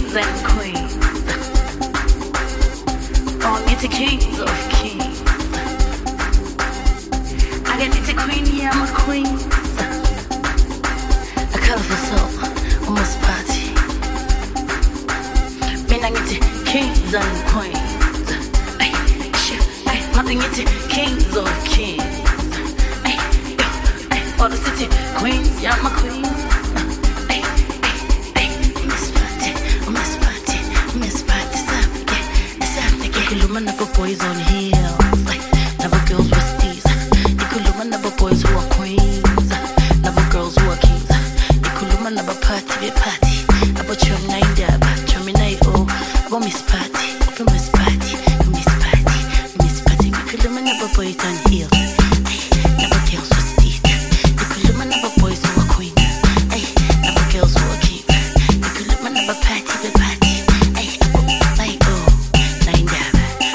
kings and queens. Born into kings of kings. I get into queen, yeah, I'm a queen. A colorful soul, almost party. Man, I get into kings and queens. Ay, shit, ay, nothing into kings of kings. Ay, yo, ay, all the city queens, yeah, I'm a queen. Never boys on heels, like never girls with steez. Ikuluma never boys who are queens, never girls who are kings. Ikuluma never party, Abo chum nine dab, chum night oh, abo miss party, open miss party, miss party, miss party. Ikuluma never boys on heels, never girls with steez. Ikuluma never boys who are queens, never girls who are kings. Ikuluma never party, abo night oh, nine dab.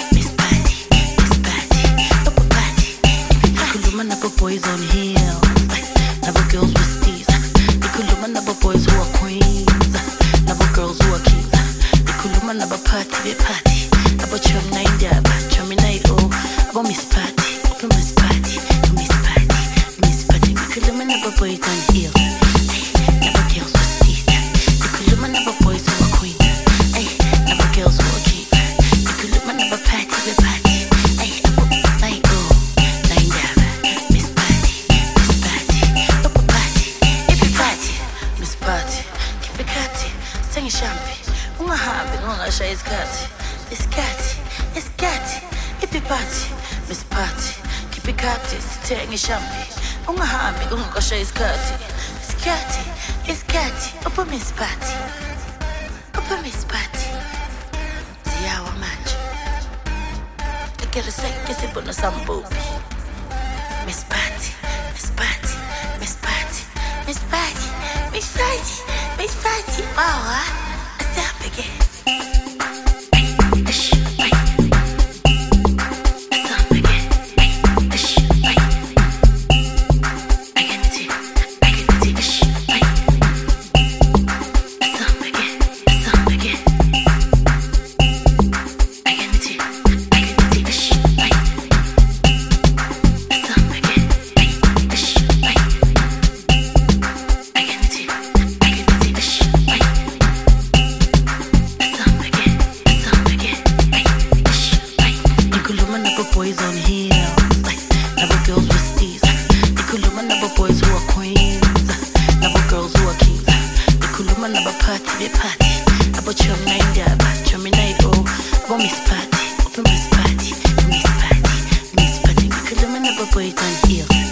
Boys on heels, never girls with steez. Ikuluma never boys who are queens, never girls who are kings. Ikuluma never party, abo chum nine dab, chum night oh, abo miss party, open miss party, miss party, miss party. Ikuluma never boys on heels, never girls with steez. Ikuluma never boys who are queens, never girls who are kings. Ikuluma never party, abo night oh, nine dab. Sing champagne, ungahambi ungashaya isikhathi. Isikhathi, iphi party, Miss Party. Keep it khati, sithenge champagne. Ungahambi ungashaya isikhathi. Isikhathi, upha Miss Party. Upha Miss Party. Ziyawa manje. Ikere seke sibona sambubi. Miss Party, Miss Party, Miss Party, Miss Party, Miss Party. Miss Party, wow, I stop again. Boys on heels, never girls with steez. Ikuluma never boys who are queens, never girls who are kings. Ikuluma never party, abo chum nine dab, chum night oh, abo miss party, open miss party, miss party, miss party. Ikuluma never boys on heels.